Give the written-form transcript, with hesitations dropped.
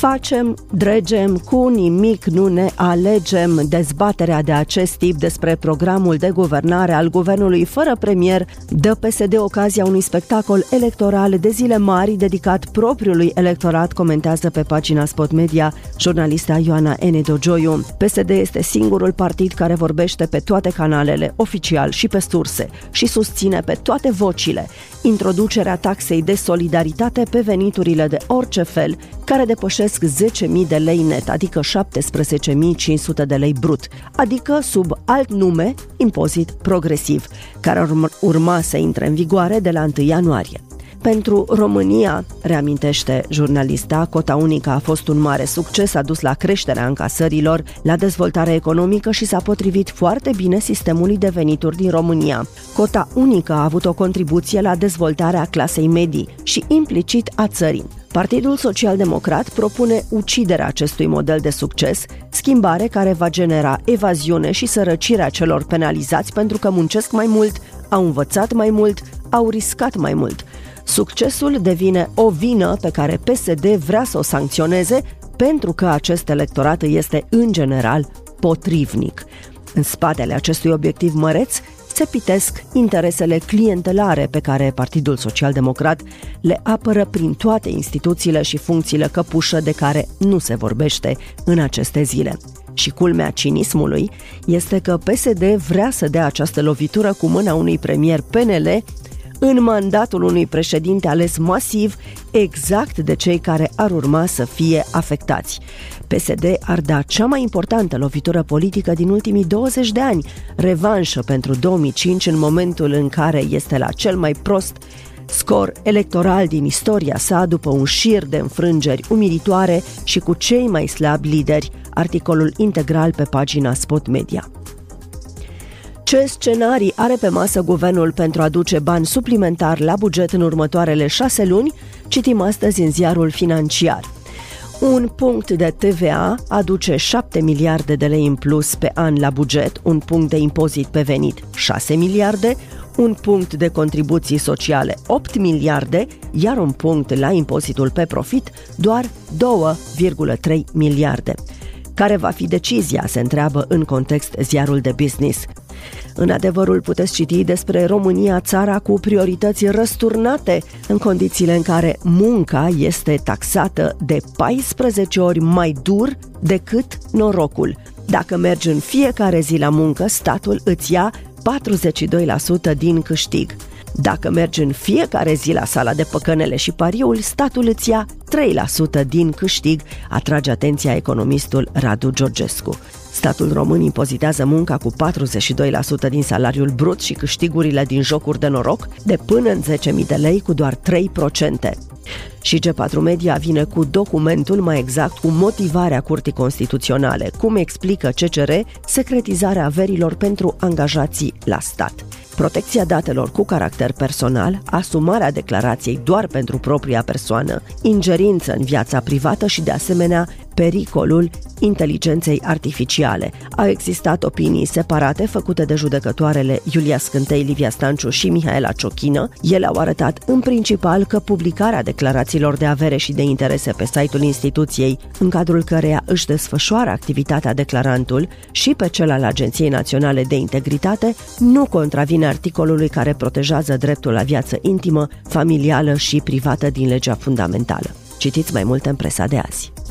Facem, dregem, cu nimic nu ne alegem. Dezbaterea de acest tip despre programul de guvernare al guvernului fără premier dă PSD ocazia unui spectacol electoral de zile mari dedicat propriului electorat, comentează pe pagina Spot Media jurnalista Ioana Enedogioiu. PSD este singurul partid care vorbește pe toate canalele, oficial și pe surse, și susține pe toate vocile introducerea taxei de solidaritate pe veniturile de orice fel, care depășesc 10.000 de lei net, adică 17.500 de lei brut, adică sub alt nume, impozit progresiv, care urma să intre în vigoare de la 1 ianuarie. Pentru România, reamintește jurnalista, cota unică a fost un mare succes, a dus la creșterea încasărilor, la dezvoltare economică și s-a potrivit foarte bine sistemului de venituri din România. Cota unică a avut o contribuție la dezvoltarea clasei medii și implicit a țării. Partidul Social-Democrat propune uciderea acestui model de succes, schimbare care va genera evaziune și sărăcirea celor penalizați pentru că muncesc mai mult, au învățat mai mult, au riscat mai mult. Succesul devine o vină pe care PSD vrea să o sancționeze pentru că acest electorat este în general potrivnic. În spatele acestui obiectiv măreț se pitesc interesele clientelare pe care Partidul Social-Democrat le apără prin toate instituțiile și funcțiile căpușă de care nu se vorbește în aceste zile. Și culmea cinismului este că PSD vrea să dea această lovitură cu mâna unui premier PNL în mandatul unui președinte ales masiv, exact de cei care ar urma să fie afectați. PSD ar da cea mai importantă lovitură politică din ultimii 20 de ani, revanșă pentru 2005, în momentul în care este la cel mai prost scor electoral din istoria sa, după un șir de înfrângeri umilitoare și cu cei mai slabi lideri. Articolul integral pe pagina Spot Media. Ce scenarii are pe masă guvernul pentru a aduce bani suplimentari la buget în următoarele 6 luni? Citim astăzi în ziarul Financiar. Un punct de TVA aduce 7 miliarde de lei în plus pe an la buget, un punct de impozit pe venit 6 miliarde, un punct de contribuții sociale 8 miliarde, iar un punct la impozitul pe profit doar 2,3 miliarde. Care va fi decizia, se întreabă în context ziarul de Business. În Adevărul puteți citi despre România, țara cu priorități răsturnate, în condițiile în care munca este taxată de 14 ori mai dur decât norocul. Dacă mergi în fiecare zi la muncă, statul îți ia 42% din câștig. Dacă mergi în fiecare zi la sala de păcănele și pariul, statul îți ia 3% din câștig, atrage atenția economistul Radu Georgescu. Statul român impozitează munca cu 42% din salariul brut și câștigurile din jocuri de noroc de până în 10.000 de lei cu doar 3%. Și G4 Media vine cu documentul, mai exact cu motivarea Curții Constituționale, cum explică CCR secretizarea averilor pentru angajații la stat. Protecția datelor cu caracter personal, asumarea declarației doar pentru propria persoană, ingerință în viața privată și, de asemenea, pericolul inteligenței artificiale. Au existat opinii separate făcute de judecătoarele Iulia Scântei, Livia Stanciu și Mihaela Ciochină. Ele au arătat în principal că publicarea declarațiilor de avere și de interese pe site-ul instituției, în cadrul căreia își desfășoară activitatea declarantul, și pe cel al Agenției Naționale de Integritate, nu contravine articolului care protejează dreptul la viață intimă, familială și privată din legea fundamentală. Citiți mai multe în presa de azi.